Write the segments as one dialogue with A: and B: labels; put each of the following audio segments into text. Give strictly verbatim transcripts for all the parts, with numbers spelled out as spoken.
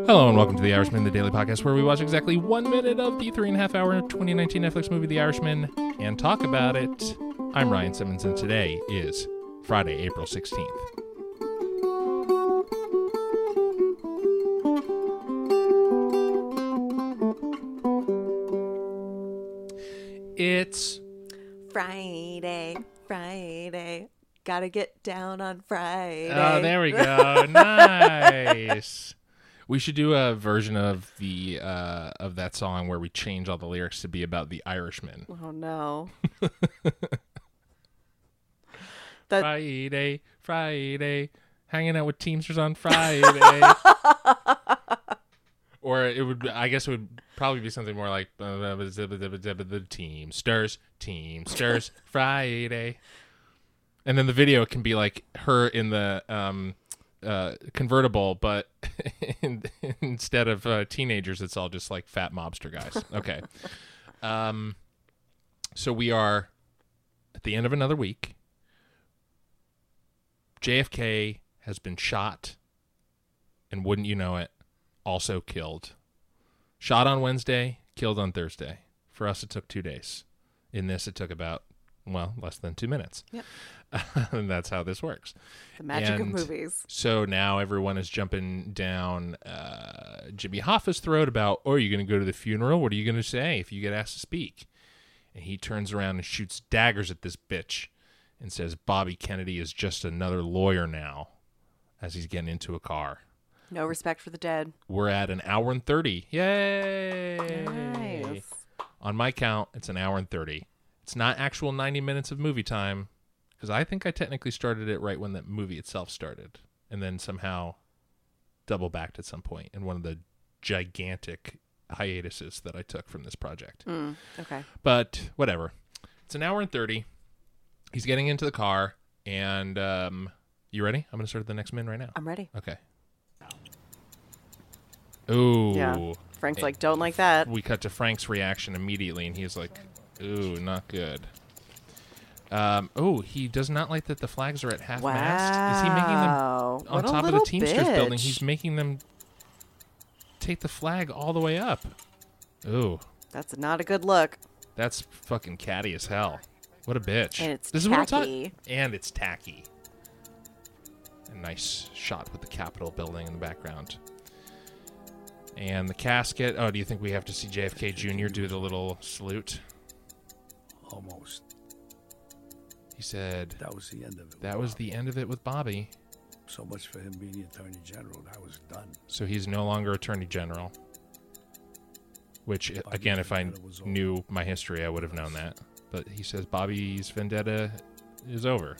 A: Hello and welcome to The Irishman, the daily podcast where we watch exactly one minute of the three and a half hour twenty nineteen Netflix movie The Irishman and talk about it. I'm Ryan Simmons and today is Friday, April sixteenth. It's
B: Friday, Friday. Gotta get down on Friday.
A: Oh, there we go. Nice. We should do a version of the uh, of that song where we change all the lyrics to be about the Irishman.
B: Oh no. that...
A: Friday, Friday, hanging out with Teamsters on Friday. Or it would, I guess it would probably be something more like the Teamsters, Teamsters, Friday. And then the video can be like her in the um, uh, convertible, but in, instead of uh, teenagers, it's all just like fat mobster guys. Okay. um, so we are at the end of another week. J F K has been shot, and wouldn't you know it, also killed. Shot on Wednesday, killed on Thursday. For us, it took two days. In this, it took about, well, less than two minutes.
B: Yep.
A: And that's how this works.
B: The magic
A: and
B: of movies.
A: So now everyone is jumping down uh, Jimmy Hoffa's throat about, oh, are you going to go to the funeral? What are you going to say if you get asked to speak? And he turns around and shoots daggers at this bitch and says, Bobby Kennedy is just another lawyer now, as he's getting into a car.
B: No respect for the dead.
A: We're at an hour and thirty. Yay!
B: Nice.
A: On my count, it's an hour and thirty. It's not actual ninety minutes of movie time, because I think I technically started it right when the movie itself started, and then somehow double backed at some point in one of the gigantic hiatuses that I took from this project.
B: Mm, okay.
A: But whatever. It's an hour and thirty. He's getting into the car, and um, you ready? I'm going to start the next min right now.
B: I'm ready.
A: Okay. Ooh.
B: Yeah. Frank's like, don't like that.
A: We cut to Frank's reaction immediately, and he's like, ooh, not good. Um, oh, he does not like that the flags are at half
B: wow.
A: mast. Is he making them on
B: what
A: top of the Teamsters
B: bitch.
A: building? He's making them take the flag all the way up. Ooh.
B: That's not a good look.
A: That's fucking catty as hell. What a bitch.
B: And it's
A: this
B: tacky.
A: Is what I'm talking. And it's tacky. A nice shot with the Capitol building in the background. And the casket. Oh, do you think we have to see J F K Junior do the little salute?
C: Almost.
A: He said
C: that was the end of it.
A: That was the end of it with Bobby.
C: So much for him being the Attorney General. That was done.
A: So he's no longer Attorney General. Which, Bobby's again, if I knew my history, I would have known that. But he says Bobby's vendetta is over.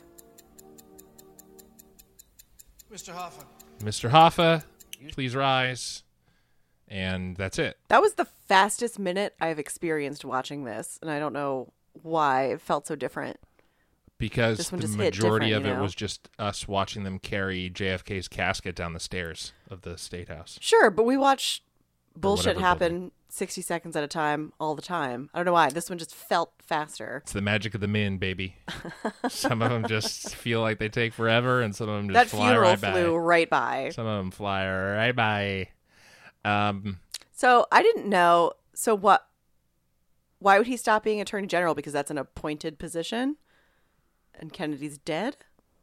D: Mister Hoffa.
A: Mister Hoffa, please rise. And that's it.
B: That was the fastest minute I've experienced watching this, and I don't know why it felt so different.
A: Because the majority of
B: you
A: it
B: know?
A: was just us watching them carry J F K's casket down the stairs of the State House.
B: Sure, but we watch bullshit happen
A: building.
B: sixty seconds at a time all the time. I don't know why. This one just felt faster.
A: It's the magic of the min, baby. Some of them just feel like they take forever, and some of them just
B: that
A: fly
B: funeral
A: right
B: flew
A: by.
B: right by.
A: Some of them fly right by. Um,
B: so I didn't know. So what? Why would he stop being Attorney General? Because that's an appointed position, and Kennedy's dead.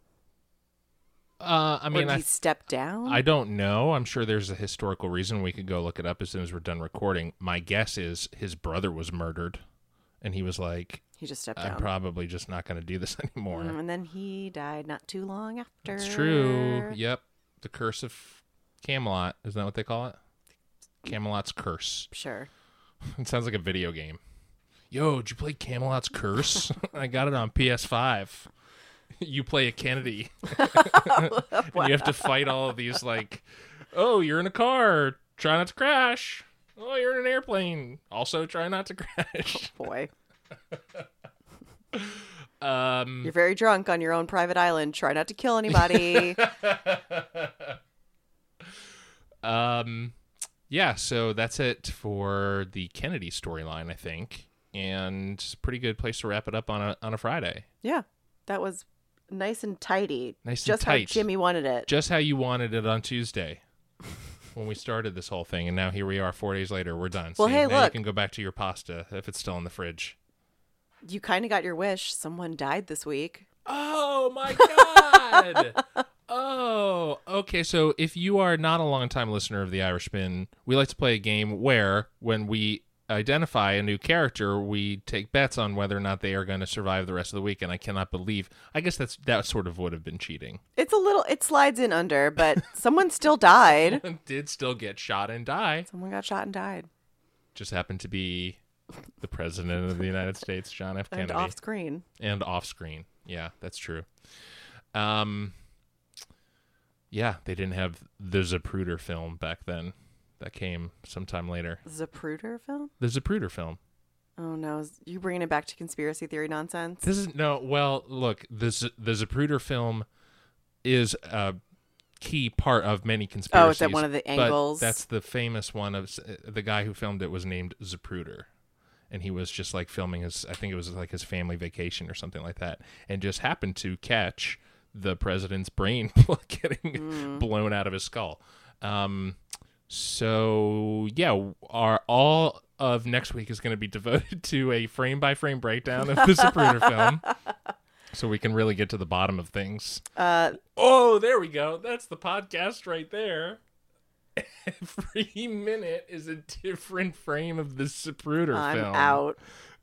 A: Uh, I mean,
B: or did
A: I,
B: he step down?
A: I don't know. I'm sure there's a historical reason. We could go look it up as soon as we're done recording. My guess is his brother was murdered, and he was like,
B: he just stepped
A: I'm
B: down.
A: probably just not going to do this anymore.
B: Mm, and then he died not too long after.
A: That's true. Yep. The Curse of Camelot. Isn't that what they call it? Camelot's Curse.
B: Sure.
A: It sounds like a video game. Yo, did you play Camelot's Curse? I got it on P S five. You play a Kennedy.
B: Wow.
A: And you have to fight all of these, like, oh, you're in a car. Try not to crash. Oh, you're in an airplane. Also try not to crash.
B: Oh, boy.
A: um,
B: You're very drunk on your own private island. Try not to kill anybody.
A: um, yeah, so that's it for the Kennedy storyline, I think. And it's a pretty good place to wrap it up on a on a Friday.
B: Yeah, that was nice and tidy.
A: Nice
B: Just
A: and tight.
B: how Jimmy wanted it.
A: Just how you wanted it on Tuesday. when we started this whole thing, and now here we are four days later. We're done.
B: Well,
A: See,
B: hey,
A: now
B: look.
A: you can go back to your pasta if it's still in the fridge.
B: You kind of got your wish. Someone died this week.
A: Oh, my God. Oh, okay. So if you are not a longtime listener of The Irishman, we like to play a game where when we identify a new character, we take bets on whether or not they are going to survive the rest of the week. And I cannot believe, I guess that's that sort of would have been cheating.
B: It's a little, it slides in under, but someone still died.
A: Someone did still get shot and die.
B: Someone got shot and died.
A: Just happened to be the president of the United States, John F. Kennedy.
B: And off screen.
A: And off screen. Yeah, that's true. Um, yeah, they didn't have the Zapruder film back then. That came sometime later.
B: Zapruder film?
A: The Zapruder film.
B: Oh no, is you bringing it back to conspiracy theory nonsense?
A: This is no. Well, look, this the Zapruder film is a key part of many conspiracies.
B: Oh, is that one of the angles?
A: But that's the famous one of the guy who filmed it was named Zapruder, and he was just like filming his. I think it was like his family vacation or something like that, and just happened to catch the president's brain getting mm. blown out of his skull. Um, so yeah, our all of next week is going to be devoted to a frame by frame breakdown of the Zapruder film, so we can really get to the bottom of things.
B: Uh,
A: oh, there we go. That's the podcast right there. Every minute is a different frame of the Zapruder
B: I'm
A: film.
B: out.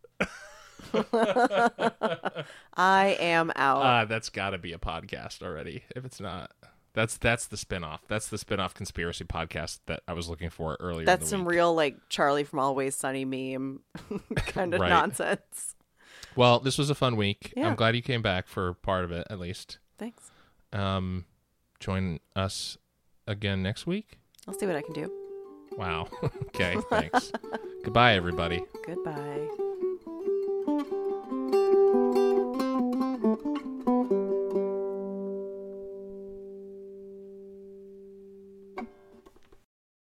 B: I am out.
A: Uh, that's got to be a podcast already. If it's not, that's that's the spinoff. That's the spinoff conspiracy podcast that I was looking for earlier.
B: That's
A: in the
B: some
A: week.
B: real like Charlie from Always Sunny meme kind of
A: Right.
B: nonsense.
A: Well, this was a fun week.
B: Yeah.
A: I'm glad you came back for part of it, at least.
B: Thanks.
A: Um, join us again next week.
B: I'll see what I can do.
A: Wow. Okay. Thanks. Goodbye, everybody.
B: Goodbye.